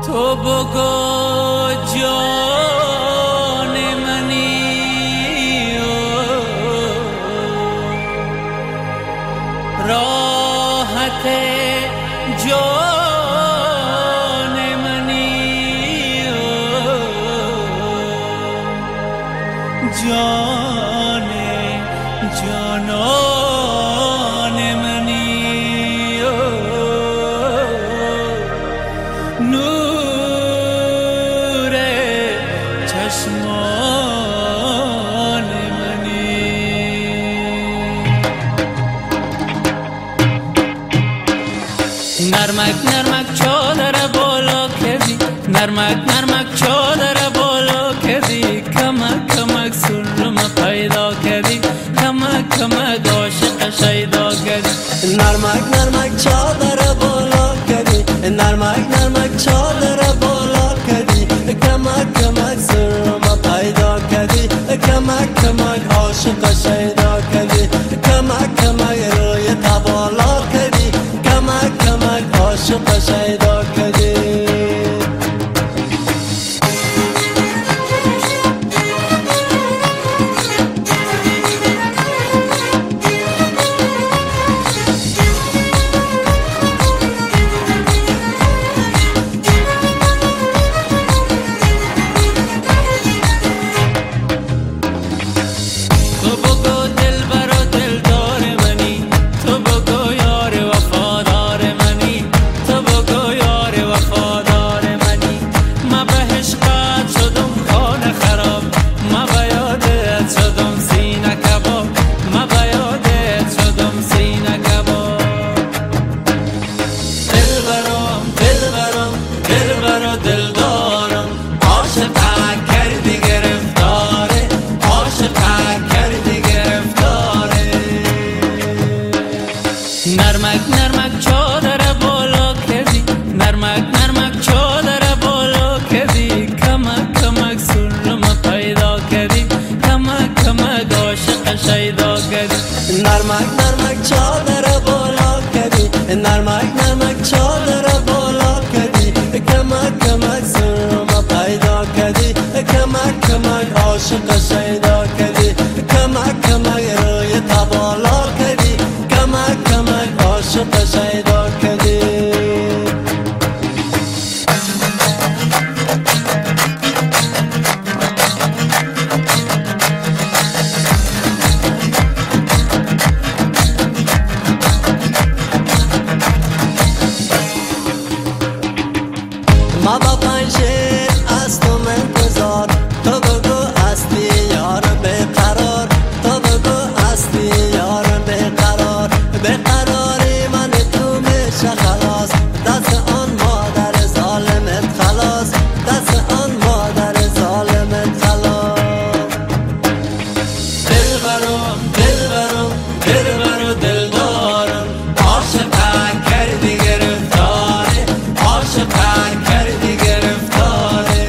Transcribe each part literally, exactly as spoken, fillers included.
تو بگو جان منی راحت جان منی جان جانان منی نور چشمان منی نرمک نرمک چادر بالا کردی نرمک نرمک چادر بالا کردی کمک کمک سرم پیدا کردی کمک کمک عاشق شیدا کردی نرمک نرمک چادر بالا کردی نرمک نرمک چادر بالا کردی کمک کمک سرم پیدا کردی کمک کمک عاشق شیدا کردی کمک کمک روی تبالا کردی کمک کمک عاشق شیدا کردی نرمک نرمک چادر بالا کردی نرمک نرمک چادر بالا کردی کمک کمک سرم پیدا کردی کمک کمک عاشق شیدا کردی نرمک نرمک چادر بالا کردی نرمک نرمک چادر بالا کردی کمک کمک سرم پیدا کردی کمک کمک عاشق شیدا کردی کمک کمک روی تبالا کردی کمک کمک عاشق شیدا کردی ما با پنجه از تو منتظار تو بگو هستی یار بیقرار تو بگو هستی یار بیقرار بیقراری من تو میشه خلاص دست آن مادر ظالمت خلاص دست آن مادر ظالمت خلاص دلبرم دلبرم دلبر و دلدارم عاشق کردی گرفتاره عاشق کردی گرفتاره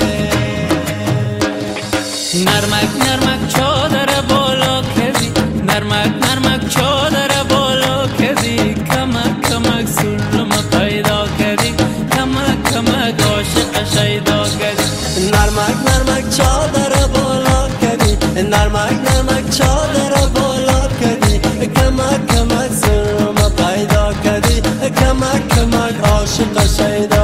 نرمک نرمک چادر بالا کردی نرمک نرمک چادر بالا کردی کمک کمک سرم پیدا کردی کمک کمک عاشق شیدا کردی نرمک نرمک چادر بالا کردی نرمک نرمک چادر بالا کردی کمک کمک سرم پیدا کردی کمک کمک عاشق شیدا